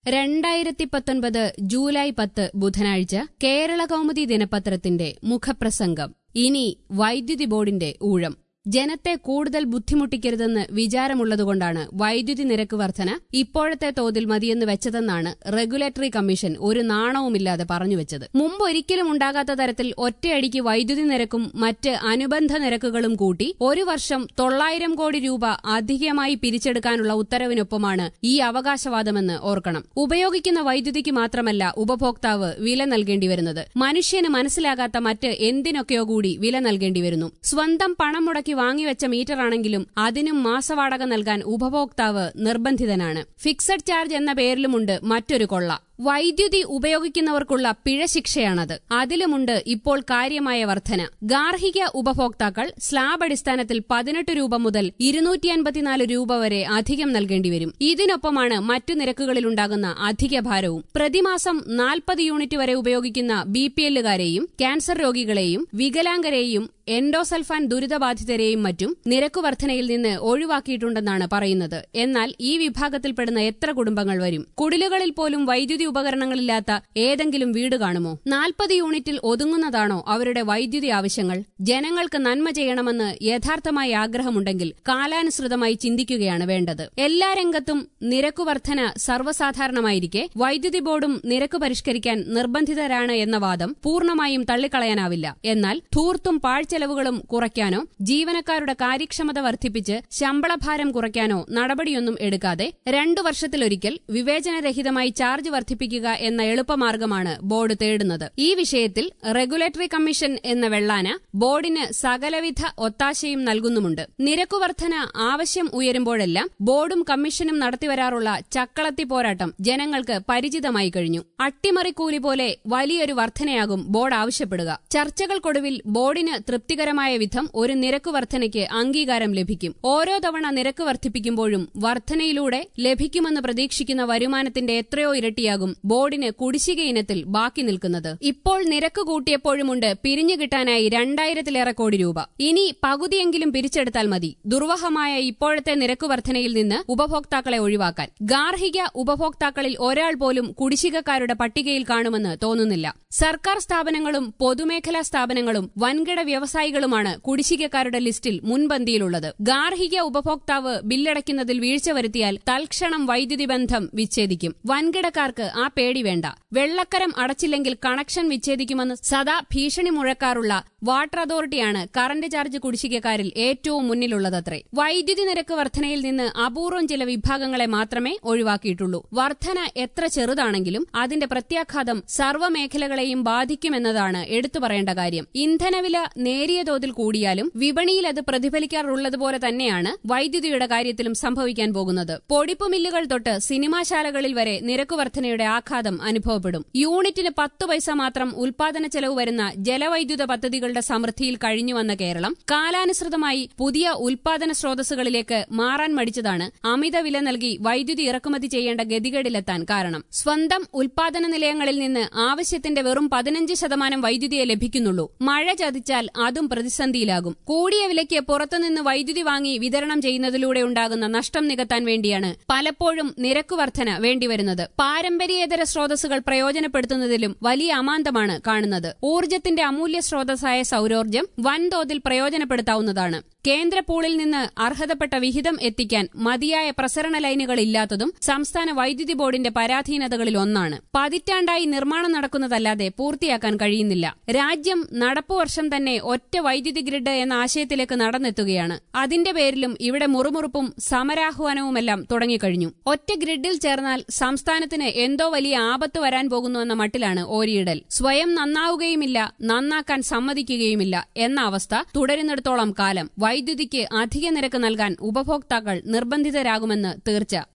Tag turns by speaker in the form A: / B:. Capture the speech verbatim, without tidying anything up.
A: രണ്ടായിരത്തി പത്തൊൻപത് ജൂലൈ പത്ത് ബുധനാഴ്ച കേരള കൗമുദി ദിനപത്രത്തിന്റെ മുഖപ്രസംഗം. ഇനി വൈദ്യുതി ബോർഡിന്റെ ഊഴം. ജനത്തെ കൂടുതൽ ബുദ്ധിമുട്ടിക്കരുതെന്ന് വിചാരമുള്ളതുകൊണ്ടാണ് വൈദ്യുതി നിരക്ക് വർധന ഇപ്പോഴത്തെ തോതിൽ മതിയെന്ന് വെച്ചതെന്നാണ് റെഗുലേറ്ററി കമ്മീഷൻ ഒരു നാണവുമില്ലാതെ പറഞ്ഞുവെച്ചത്. മുമ്പൊരിക്കലും ഉണ്ടാകാത്ത തരത്തിൽ ഒറ്റയടിക്ക് വൈദ്യുതി നിരക്കും മറ്റ് അനുബന്ധ നിരക്കുകളും കൂട്ടി ഒരു വർഷം തൊള്ളായിരം കോടി രൂപ അധികമായി പിരിച്ചെടുക്കാനുള്ള ഉത്തരവിനൊപ്പമാണ് ഈ അവകാശവാദമെന്ന് ഓർക്കണം. ഉപയോഗിക്കുന്ന വൈദ്യുതിക്ക് മാത്രമല്ല ഉപഭോക്താവ് വില നൽകേണ്ടി വരുന്നത്. മനുഷ്യന് മനസ്സിലാകാത്ത മറ്റ് എന്തിനൊക്കെയോ കൂടി വില നൽകേണ്ടി വരുന്നു. സ്വന്തം പണം മുടക്കി വാങ്ങിവെച്ച മീറ്ററാണെങ്കിലും അതിനും മാസവാടക നൽകാൻ ഉപഭോക്താവ് നിർബന്ധിതനാണ്. ഫിക്സഡ് ചാർജ് എന്ന പേരിലുമുണ്ട് മറ്റൊരു കൊള്ള. വൈദ്യുതി ഉപയോഗിക്കുന്നവർക്കുള്ള പിഴശിക്ഷയാണത്. അതിലുമുണ്ട് ഇപ്പോൾ കാര്യമായ വർധന. ഗാർഹിക ഉപഭോക്താക്കൾ സ്ലാബ് അടിസ്ഥാനത്തിൽ പതിനെട്ട് രൂപ മുതൽ ഇരുന്നൂറ്റി അൻപത്തിനാല് രൂപ വരെ അധികം നൽകേണ്ടിവരും. ഇതിനൊപ്പമാണ് മറ്റു നിരക്കുകളിലുണ്ടാകുന്ന അധിക ഭാരവും. പ്രതിമാസം നാൽപ്പത് യൂണിറ്റ് വരെ ഉപയോഗിക്കുന്ന ബി പി എല്ലുകാരെയും ക്യാൻസർ രോഗികളെയും വികലാംഗരെയും എൻഡോസൾഫാൻ ദുരിതബാധിതരെയും മറ്റും നിരക്കു വർധനയിൽ നിന്ന് ഒഴിവാക്കിയിട്ടുണ്ടെന്നാണ് പറയുന്നത്. എന്നാൽ ഈ വിഭാഗത്തിൽപ്പെടുന്ന എത്ര കുടുംബങ്ങൾ വരും? കുടിലുകളിൽ പോലും വൈദ്യുതി ഉപകരണങ്ങളില്ലാത്ത ഏതെങ്കിലും വീട് കാണുമോ? നാൽപ്പത് യൂണിറ്റിൽ ഒതുങ്ങുന്നതാണോ അവരുടെ വൈദ്യുതി ആവശ്യങ്ങൾ? ജനങ്ങൾക്ക് നന്മ ചെയ്യണമെന്ന് യഥാർത്ഥമായി ആഗ്രഹമുണ്ടെങ്കിൽ കാലാനുസൃതമായി ചിന്തിക്കുകയാണ് വേണ്ടത്. എല്ലാ രംഗത്തും നിരക്കു വർധന സർവ്വസാധാരണമായിരിക്കെ വൈദ്യുതി ബോർഡും നിരക്ക് പരിഷ്കരിക്കാൻ നിർബന്ധിതരാണ് എന്ന വാദം പൂർണ്ണമായും തള്ളിക്കളയാനാവില്ല. എന്നാൽ ധൂർത്തും പാഴ്ചെലവുകളും കുറയ്ക്കാനോ ജീവനക്കാരുടെ കാര്യക്ഷമത വർദ്ധിപ്പിച്ച് ശമ്പളഭാരം കുറയ്ക്കാനോ നടപടിയൊന്നും എടുക്കാതെ രണ്ടു വർഷത്തിലൊരിക്കൽ വിവേചനരഹിതമായി ചാർജ് വർദ്ധിപ്പിക്കുക എന്ന എളുപ്പമാർഗമാണ് ബോർഡ് തേടുന്നത്. ഈ വിഷയത്തിൽ റെഗുലേറ്ററി കമ്മീഷൻ എന്ന വെള്ളാന ബോർഡിന് സകലവിധ ഒത്താശയും നൽകുന്നുമുണ്ട്. നിരക്കുവർധന ആവശ്യം ഉയരുമ്പോഴെല്ലാം ബോർഡും കമ്മീഷനും നടത്തിവരാറുള്ള ചക്കളത്തി പോരാട്ടം ജനങ്ങൾക്ക് പരിചിതമായി കഴിഞ്ഞു. അട്ടിമറിക്കൂലി പോലെ വലിയൊരു വർധനയാകും ബോർഡ് ആവശ്യപ്പെടുക. ചർച്ചകൾക്കൊടുവിൽ ബോർഡിന് തൃപ്തികരമായ വിധം ഒരു നിരക്ക് വർധനയ്ക്ക് അംഗീകാരം ലഭിക്കും. ഓരോ തവണ നിരക്ക് വർദ്ധിപ്പിക്കുമ്പോഴും വർധനയിലൂടെ ലഭിക്കുമെന്ന് പ്രതീക്ഷിക്കുന്ന വരുമാനത്തിന്റെ എത്രയോ ഇരട്ടിയാകും ബോർഡിന് കുടിശ്ശിക ഇനത്തിൽ ബാക്കി നിൽക്കുന്നത്. ഇപ്പോൾ നിരക്ക് കൂട്ടിയപ്പോഴുമുണ്ട് പിരിഞ്ഞു കിട്ടാനായി രണ്ടായിരത്തിലേറെ കോടി രൂപ. ഇനി പകുതിയെങ്കിലും പിരിച്ചെടുത്താൽ മതി ദുർവഹമായ ഇപ്പോഴത്തെ നിരക്ക് വർധനയിൽ നിന്ന് ഉപഭോക്താക്കളെ ഒഴിവാക്കാൻ. ഗാർഹിക ഉപഭോക്താക്കളിൽ ഒരാൾ പോലും കുടിശ്ശികക്കാരുടെ പട്ടികയിൽ കാണുമെന്ന് തോന്നുന്നില്ല. സർക്കാർ സ്ഥാപനങ്ങളും പൊതുമേഖലാ സ്ഥാപനങ്ങളും വൻകിട വ്യവസായികളുമാണ് കുടിശ്ശികക്കാരുടെ ലിസ്റ്റിൽ മുൻപന്തിയിലുള്ളത്. ഗാർഹിക ഉപഭോക്താവ് ബില്ലടയ്ക്കുന്നതിൽ വീഴ്ച വരുത്തിയാൽ തൽക്ഷണം വൈദ്യുതി ബന്ധം വിച്ഛേദിക്കും. വൻകിടക്കാർക്ക് ആ പേടി വേണ്ട. വെള്ളക്കരം അടച്ചില്ലെങ്കിൽ കണക്ഷൻ വിച്ഛേദിക്കുമെന്ന് സദാ ഭീഷണി മുഴക്കാറുള്ള വാട്ടർ അതോറിറ്റിയാണ് കറന്റ് ചാർജ് കുടിശ്ശികക്കാരിൽ ഏറ്റവും മുന്നിലുള്ളതത്രേ. വൈദ്യുതി നിരക്ക് വർധനയിൽ നിന്ന് അപൂർവം ചില വിഭാഗങ്ങളെ മാത്രമേ ഒഴിവാക്കിയിട്ടുള്ളൂ. വർധന എത്ര ചെറുതാണെങ്കിലും അതിന്റെ പ്രത്യാഘാതം സർവ്വമേഖലകളെയും ബാധിക്കുമെന്നതാണ് എടുത്തു പറയേണ്ട കാര്യം. ഇന്ധനവില നേരിയ തോതിൽ കൂടിയാലും വിപണിയിൽ അത് പ്രതിഫലിക്കാറുള്ളതുപോലെ തന്നെയാണ് വൈദ്യുതിയുടെ കാര്യത്തിലും സംഭവിക്കാൻ പോകുന്നത്. പൊടിപ്പ് മില്ലുകൾ തൊട്ട് സിനിമാശാലകളിൽ വരെ നിരക്ക് വർധനയുടെ ആഘാതം അനുഭവപ്പെടും. യൂണിറ്റിന് പത്തു പൈസ മാത്രം ഉൽപാദന ചെലവ് വരുന്ന ജലവൈദ്യുത പദ്ധതികളുടെ സമൃദ്ധിയിൽ കഴിഞ്ഞുവന്ന കേരളം കാലാനുസൃതമായി പുതിയ ഉൽപാദന സ്രോതസ്സുകളിലേക്ക് മാറാൻ മടിച്ചതാണ് അമിത വില നൽകി വൈദ്യുതി ഇറക്കുമതി ചെയ്യേണ്ട ഗതികേടിലെത്താൻ കാരണം. സ്വന്തം ഉൽപാദന നിലയങ്ങളിൽ നിന്ന് ആവശ്യത്തിന്റെ വെറും പതിനഞ്ച് ശതമാനം വൈദ്യുതിയെ ലഭിക്കുന്നുള്ളൂ. മഴ ചതിച്ചാൽ അതും പ്രതിസന്ധിയിലാകും. കൂടിയ വിലയ്ക്ക് പുറത്തുനിന്ന് വൈദ്യുതി വാങ്ങി വിതരണം ചെയ്യുന്നതിലൂടെ ഉണ്ടാകുന്ന നഷ്ടം നികത്താൻ വേണ്ടിയാണ് പലപ്പോഴും നിരക്ക് വർധന വേണ്ടിവരുന്നത്. പാരമ്പര്യേതര സ്രോതസ്സുകൾ പ്രയോജനപ്പെടുത്തുന്നതിലും വലിയ അമാന്തമാണ് കാണുന്നത്. ഊർജ്ജത്തിന്റെ അമൂല്യ സ്രോതസ്സായ സൌരോർജ്ജം വൻതോതിൽ പ്രയോജനപ്പെടുത്താവുന്നതാണ്. കേന്ദ്ര പൂളിൽ നിന്ന് അർഹതപ്പെട്ട വിഹിതം എത്തിക്കാൻ മതിയായ പ്രസരണ ലൈനുകൾ ഇല്ലാത്തതും സംസ്ഥാന വൈദ്യുതി ബോർഡിന്റെ പരാധീനതകളിൽ ഒന്നാണ്. പതിറ്റാണ്ടായി നിർമ്മാണം നടക്കുന്നതല്ലാതെ പൂർത്തിയാക്കാൻ കഴിയുന്നില്ല. രാജ്യം നടപ്പുവർഷം തന്നെ ഒറ്റ വൈദ്യുതി ഗ്രിഡ് എന്ന ആശയത്തിലേക്ക് നടന്നെത്തുകയാണ്. അതിന്റെ പേരിലും ഇവിടെ മുറുമുറുപ്പും സമരാഹ്വാനവുമെല്ലാം തുടങ്ങിക്കഴിഞ്ഞു. ഒറ്റ ഗ്രിഡിൽ ചേർന്നാൽ സംസ്ഥാനത്തിന് എന്തോ വലിയ ആപത്ത് വരാൻ പോകുന്നുവെന്ന മട്ടിലാണ് ഓരിയിടൽ. സ്വയം നന്നാവുകയുമില്ല, നന്നാക്കാൻ സമ്മതിക്കുകയുമില്ല എന്ന അവസ്ഥ തുടരുന്നിടത്തോളം കാലം വൈദ്യുതിക്ക് അധിക നിരക്ക് നൽകാൻ ഉപഭോക്താക്കൾ നിർബന്ധിതരാകുമെന്ന് തീർച്ച.